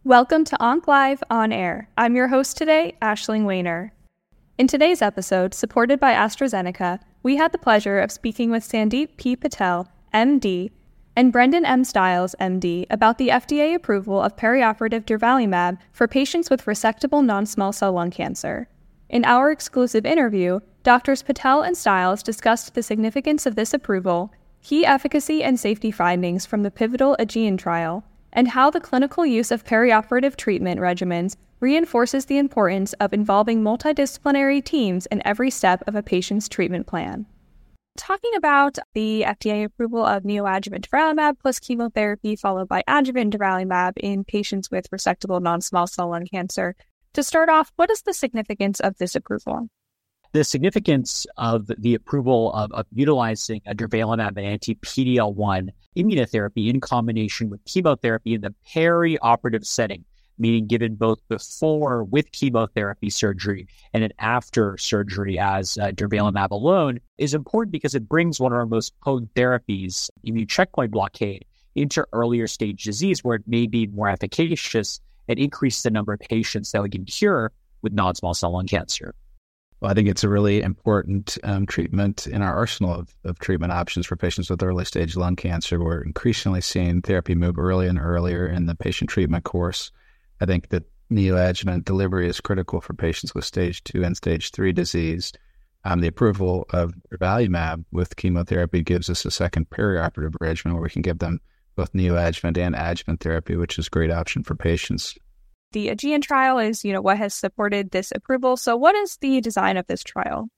Welcome to Onc Live On Air. I'm your host today, Aisling Weiner. In today's episode, supported by AstraZeneca, we had the pleasure of speaking with Sandeep P. Patel, MD, and Brendan M. Stiles, MD, about the FDA approval of perioperative durvalumab for patients with resectable non-small cell lung cancer. In our exclusive interview, Drs. Patel and Stiles discussed the significance of this approval, key efficacy and safety findings from the pivotal AEGEAN trial, and how the clinical use of perioperative treatment regimens reinforces the importance of involving multidisciplinary teams in every step of a patient's treatment plan. Talking about the FDA approval of neoadjuvant durvalumab plus chemotherapy followed by adjuvant durvalumab in patients with resectable non-small cell lung cancer. To start off, what is the significance of this approval? The significance of the approval of utilizing a durvalumab and anti-PD-L1 immunotherapy in combination with chemotherapy in the perioperative setting, meaning given both before with chemotherapy surgery and then after surgery as durvalumab alone, is important because it brings one of our most potent therapies, immune checkpoint blockade, into earlier stage disease where it may be more efficacious and increase the number of patients that we can cure with non-small cell lung cancer. Well, I think it's a really important treatment in our arsenal of treatment options for patients with early stage lung cancer. We're increasingly seeing therapy move earlier and earlier in the patient treatment course. I think that neoadjuvant delivery is critical for patients with stage 2 and stage 3 disease. The approval of durvalumab with chemotherapy gives us a second perioperative regimen where we can give them both neoadjuvant and adjuvant therapy, which is a great option for patients. The AEGEAN trial is, what has supported this approval. So what is the design of this trial?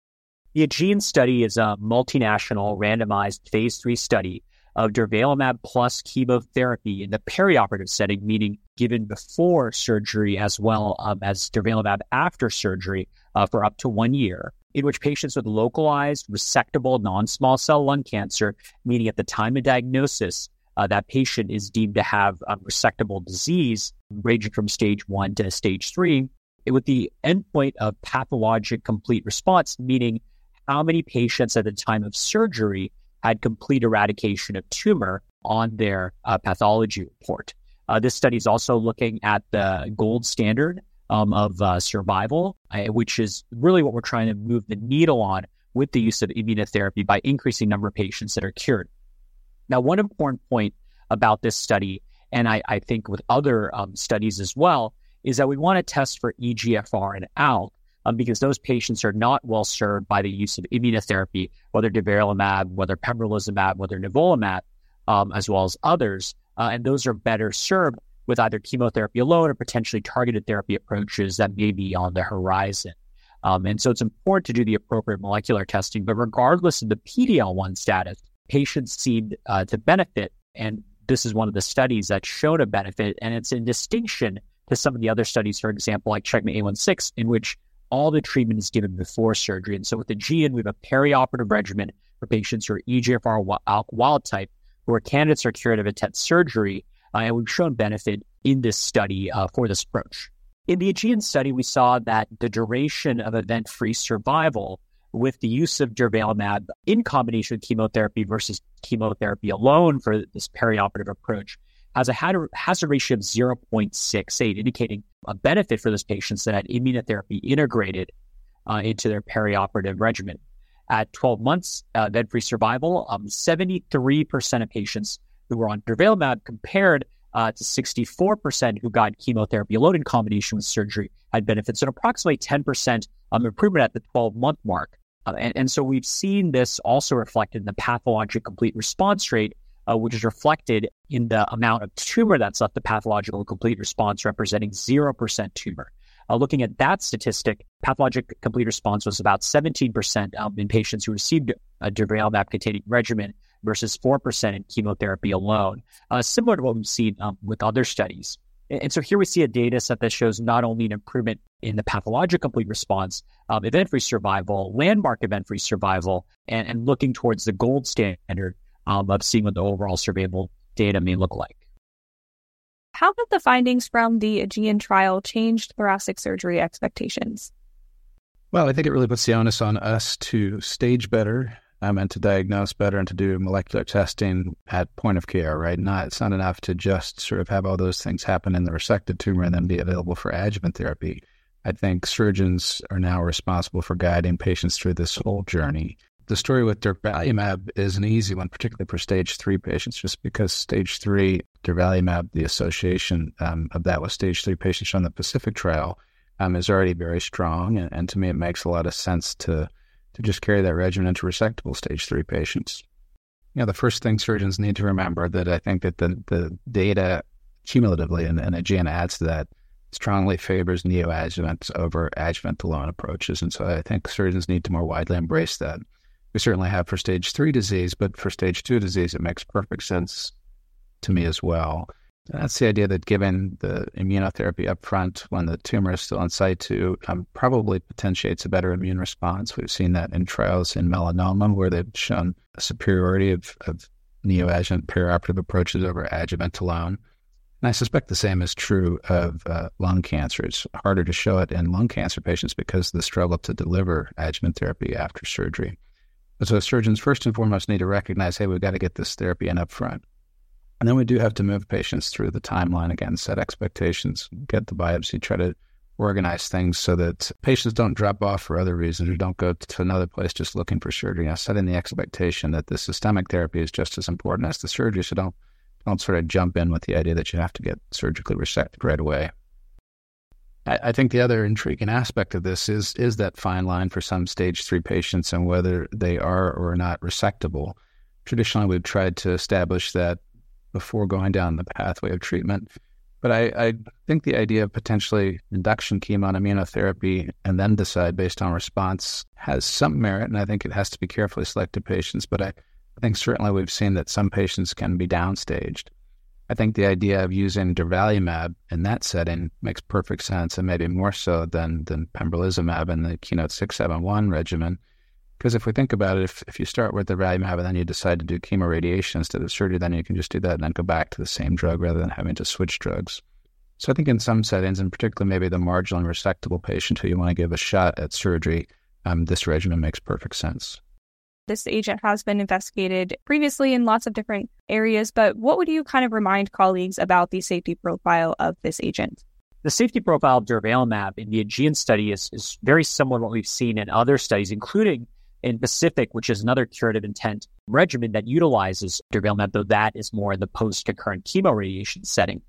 The AEGEAN study is a multinational randomized phase 3 study of durvalumab plus chemotherapy in the perioperative setting, meaning given before surgery as well as durvalumab after surgery for up to 1 year, in which patients with localized resectable non-small cell lung cancer, meaning at the time of diagnosis, that patient is deemed to have resectable disease ranging from stage 1 to stage 3, with the endpoint of pathologic complete response, meaning how many patients at the time of surgery had complete eradication of tumor on their pathology report. This study is also looking at the gold standard of survival, which is really what we're trying to move the needle on with the use of immunotherapy by increasing the number of patients that are cured. Now, one important point about this study, and I think with other studies as well, is that we want to test for EGFR and ALK because those patients are not well served by the use of immunotherapy, whether durvalumab, whether pembrolizumab, whether nivolumab, as well as others. And those are better served with either chemotherapy alone or potentially targeted therapy approaches that may be on the horizon. And so it's important to do the appropriate molecular testing, but regardless of the PD-L1 status, patients seem to benefit, and this is one of the studies that showed a benefit, and it's in distinction to some of the other studies, for example, like CheckMate A16, in which all the treatment is given before surgery. And so with the AEGEAN, we have a perioperative regimen for patients who are EGFR wild type, who are candidates for curative intent surgery, and we've shown benefit in this study for this approach. In the AEGEAN study, we saw that the duration of event-free survival with the use of durvalumab in combination with chemotherapy versus chemotherapy alone for this perioperative approach has a hazard ratio of 0.68, indicating a benefit for those patients that had immunotherapy integrated into their perioperative regimen. At 12 months, event-free survival, 73% of patients who were on durvalumab compared to 64% who got chemotherapy alone in combination with surgery had benefits, and approximately 10% improvement at the 12-month mark. And so we've seen this also reflected in the pathologic complete response rate, which is reflected in the amount of tumor that's left the pathological complete response, representing 0% tumor. Looking at that statistic, pathologic complete response was about 17% in patients who received a durvalumab-containing regimen versus 4% in chemotherapy alone, similar to what we've seen with other studies. And so here we see a data set that shows not only an improvement in the pathologic complete response, event-free survival, landmark event-free survival, and looking towards the gold standard of seeing what the overall survival data may look like. How have the findings from the AEGEAN trial changed thoracic surgery expectations? Well, I think it really puts the onus on us to stage better and to diagnose better and to do molecular testing at point of care, right? It's not enough to just sort of have all those things happen in the resected tumor and then be available for adjuvant therapy. I think surgeons are now responsible for guiding patients through this whole journey. The story with durvalumab is an easy one, particularly for stage 3 patients, just because stage 3 durvalumab, the association of that with stage 3 patients on the Pacific trial is already very strong. And to me, it makes a lot of sense to just carry that regimen into resectable stage 3 patients. The first thing surgeons need to remember that I think that the data cumulatively, and AEGEAN adds to that, strongly favors neoadjuvant over adjuvant alone approaches. And so I think surgeons need to more widely embrace that. We certainly have for stage 3 disease, but for stage 2 disease, it makes perfect sense to me as well. And that's the idea that giving the immunotherapy up front when the tumor is still in situ probably potentiates a better immune response. We've seen that in trials in melanoma where they've shown a superiority of neoadjuvant perioperative approaches over adjuvant alone. And I suspect the same is true of lung cancer. It's harder to show it in lung cancer patients because of the struggle to deliver adjuvant therapy after surgery. So surgeons first and foremost need to recognize, hey, we've got to get this therapy in up front. And then we do have to move patients through the timeline again, set expectations, get the biopsy, try to organize things so that patients don't drop off for other reasons or don't go to another place just looking for surgery. Setting the expectation that the systemic therapy is just as important as the surgery, so don't sort of jump in with the idea that you have to get surgically resected right away. I think the other intriguing aspect of this is that fine line for some stage 3 patients and whether they are or are not resectable. Traditionally, we've tried to establish that before going down the pathway of treatment. But I think the idea of potentially induction chemo and immunotherapy and then decide based on response has some merit, and I think it has to be carefully selected patients. But I think certainly we've seen that some patients can be downstaged. I think the idea of using durvalumab in that setting makes perfect sense, and maybe more so than pembrolizumab in the KEYNOTE-671 regimen. Because if we think about it, if you start with durvalumab and then you decide to do chemoradiation instead of surgery, then you can just do that and then go back to the same drug rather than having to switch drugs. So I think in some settings, and particularly maybe the marginal and resectable patient who you want to give a shot at surgery, this regimen makes perfect sense. This agent has been investigated previously in lots of different areas, but what would you kind of remind colleagues about the safety profile of this agent? The safety profile of durvalumab in the AEGEAN study is very similar to what we've seen in other studies, including in Pacific, which is another curative intent regimen that utilizes durvalumab, though that is more in the post-concurrent chemoradiation setting.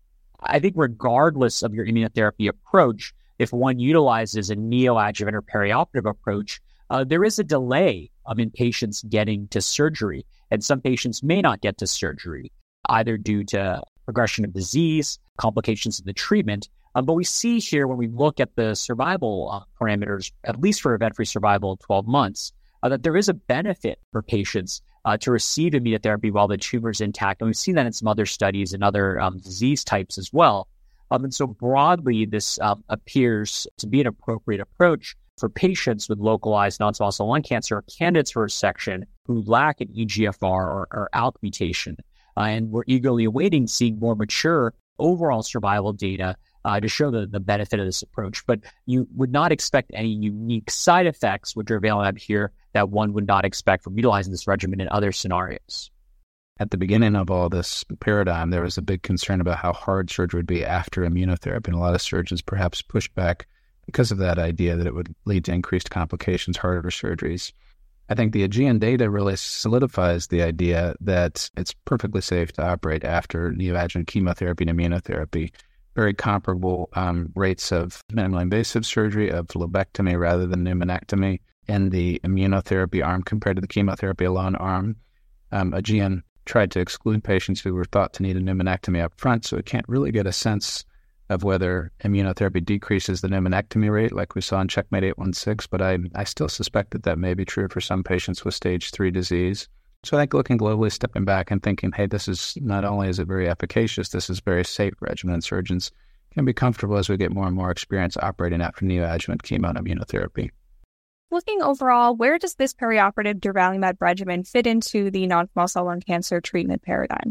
I think regardless of your immunotherapy approach, if one utilizes a neoadjuvant or perioperative approach, there is a delay in patients getting to surgery, and some patients may not get to surgery, either due to progression of disease, complications of the treatment. But we see here when we look at the survival parameters, at least for event-free survival of 12 months, that there is a benefit for patients to receive immunotherapy while the tumor is intact. And we've seen that in some other studies and other disease types as well. And so broadly, this appears to be an appropriate approach for patients with localized non-small cell lung cancer, candidates for resection who lack an EGFR or ALK mutation. And we're eagerly awaiting seeing more mature overall survival data to show the benefit of this approach. But you would not expect any unique side effects with durvalumab here that one would not expect from utilizing this regimen in other scenarios. At the beginning of all this paradigm, there was a big concern about how hard surgery would be after immunotherapy, and a lot of surgeons perhaps pushed back because of that idea that it would lead to increased complications, harder surgeries. I think the AEGEAN data really solidifies the idea that it's perfectly safe to operate after neoadjuvant chemotherapy and immunotherapy. Very comparable rates of minimally invasive surgery, of lobectomy rather than pneumonectomy in the immunotherapy arm compared to the chemotherapy alone arm. AEGEAN tried to exclude patients who were thought to need a pneumonectomy up front, so it can't really get a sense of whether immunotherapy decreases the pneumonectomy rate like we saw in Checkmate 816, but I still suspect that may be true for some patients with stage 3 disease. So I think looking globally, stepping back and thinking, hey, this is not only is it very efficacious, this is very safe regimen, and surgeons can be comfortable as we get more and more experience operating after neoadjuvant chemo and immunotherapy. Looking overall, where does this perioperative durvalumab regimen fit into the non-small cell lung cancer treatment paradigm?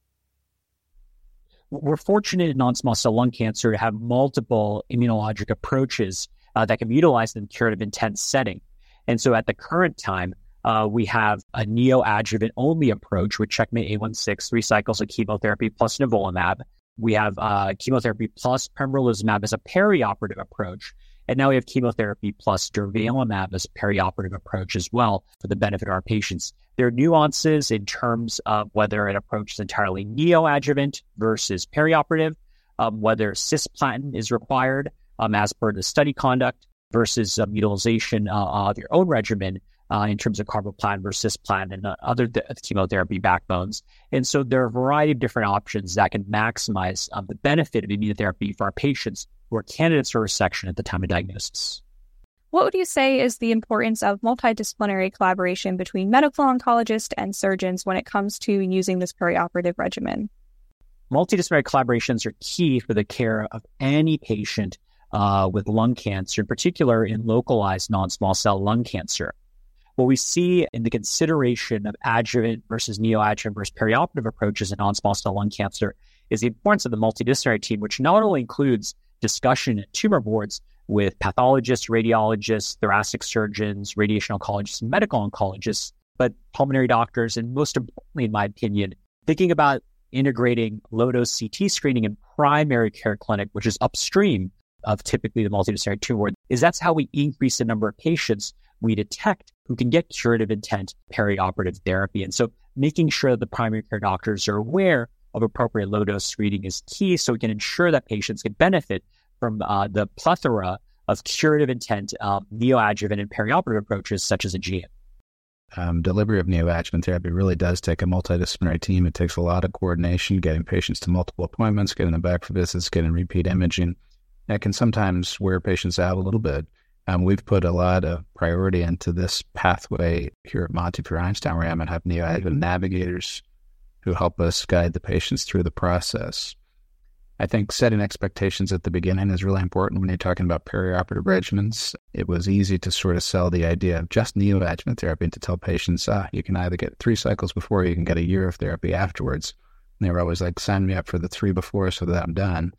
We're fortunate in non-small cell lung cancer to have multiple immunologic approaches that can be utilized in the curative intent setting. And so at the current time, We have a neoadjuvant only approach with CheckMate A16, 3 cycles of chemotherapy plus nivolumab. We have chemotherapy plus pembrolizumab as a perioperative approach. And now we have chemotherapy plus durvalumab as a perioperative approach as well for the benefit of our patients. There are nuances in terms of whether an approach is entirely neoadjuvant versus perioperative, whether cisplatin is required as per the study conduct versus utilization of your own regimen in terms of carboplatin versus cisplatin and other chemotherapy backbones. And so there are a variety of different options that can maximize the benefit of immunotherapy for our patients who are candidates for resection at the time of diagnosis. What would you say is the importance of multidisciplinary collaboration between medical oncologists and surgeons when it comes to using this perioperative regimen? Multidisciplinary collaborations are key for the care of any patient with lung cancer, in particular in localized non-small cell lung cancer. What we see in the consideration of adjuvant versus neoadjuvant versus perioperative approaches in non-small cell lung cancer is the importance of the multidisciplinary team, which not only includes discussion at tumor boards with pathologists, radiologists, thoracic surgeons, radiation oncologists, and medical oncologists, but pulmonary doctors, and most importantly, in my opinion, thinking about integrating low-dose CT screening in primary care clinic, which is upstream of typically the multidisciplinary tumor board, is that's how we increase the number of patients we detect who can get curative intent perioperative therapy. And so making sure that the primary care doctors are aware of appropriate low-dose screening is key so we can ensure that patients can benefit from the plethora of curative intent neoadjuvant and perioperative approaches such as Aegean. Delivery of neoadjuvant therapy really does take a multidisciplinary team. It takes a lot of coordination, getting patients to multiple appointments, getting them back for visits, getting repeat imaging. That can sometimes wear patients out a little bit. We've put a lot of priority into this pathway here at Montefiore Einstein, where I'm going to have neoadjuvant navigators who help us guide the patients through the process. I think setting expectations at the beginning is really important when you're talking about perioperative regimens. It was easy to sort of sell the idea of just neoadjuvant therapy and to tell patients, you can either get 3 cycles before, or you can get a year of therapy afterwards. And they were always like, sign me up for the 3 before so that I'm done.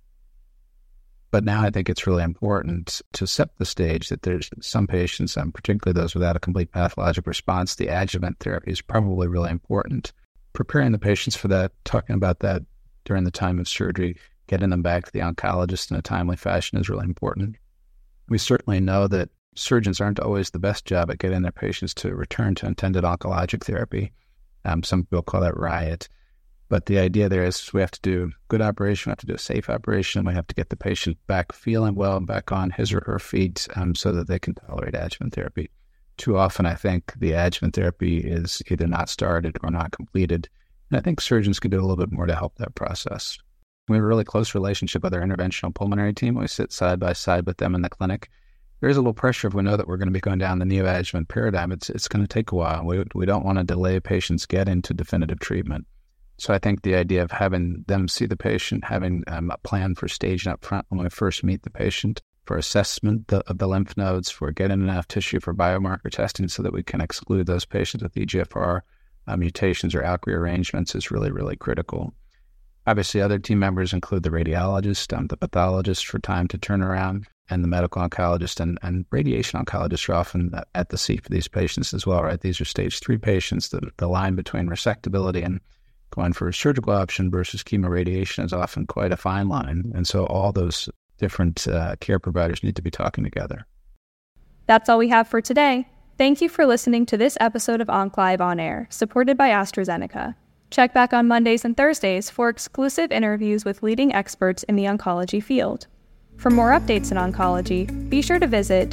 But now I think it's really important to set the stage that there's some patients, particularly those without a complete pathologic response, the adjuvant therapy is probably really important. Preparing the patients for that, talking about that during the time of surgery, getting them back to the oncologist in a timely fashion is really important. We certainly know that surgeons aren't always the best job at getting their patients to return to intended oncologic therapy. Some people call that riot. But the idea there is we have to do good operation, we have to do a safe operation, we have to get the patient back feeling well and back on his or her feet so that they can tolerate adjuvant therapy. Too often, I think the adjuvant therapy is either not started or not completed. And I think surgeons can do a little bit more to help that process. We have a really close relationship with our interventional pulmonary team. We sit side by side with them in the clinic. There is a little pressure if we know that we're going to be going down the neoadjuvant paradigm. It's going to take a while. We don't want to delay patients getting to definitive treatment. So I think the idea of having them see the patient, having a plan for staging up front when we first meet the patient, for assessment of the lymph nodes, for getting enough tissue for biomarker testing so that we can exclude those patients with EGFR mutations or ALK rearrangements is really, really critical. Obviously, other team members include the radiologist, the pathologist for time to turn around, and the medical oncologist and radiation oncologists are often at the seat for these patients as well, right? These are stage 3 patients. The line between resectability and going for a surgical option versus chemoradiation is often quite a fine line. And so all those different care providers need to be talking together. That's all we have for today. Thank you for listening to this episode of OncLive On Air, supported by AstraZeneca. Check back on Mondays and Thursdays for exclusive interviews with leading experts in the oncology field. For more updates in oncology, be sure to visit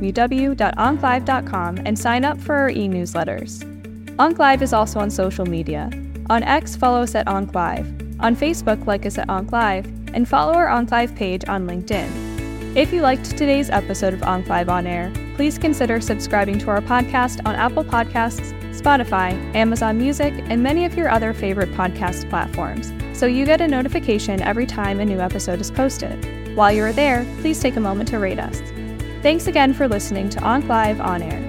www.onclive.com and sign up for our e-newsletters. OncLive is also on social media. On X, follow us at OncLive. On Facebook, like us at OncLive, and follow our OncLive page on LinkedIn. If you liked today's episode of OncLive On Air, please consider subscribing to our podcast on Apple Podcasts, Spotify, Amazon Music, and many of your other favorite podcast platforms, so you get a notification every time a new episode is posted. While you're there, please take a moment to rate us. Thanks again for listening to OncLive On Air.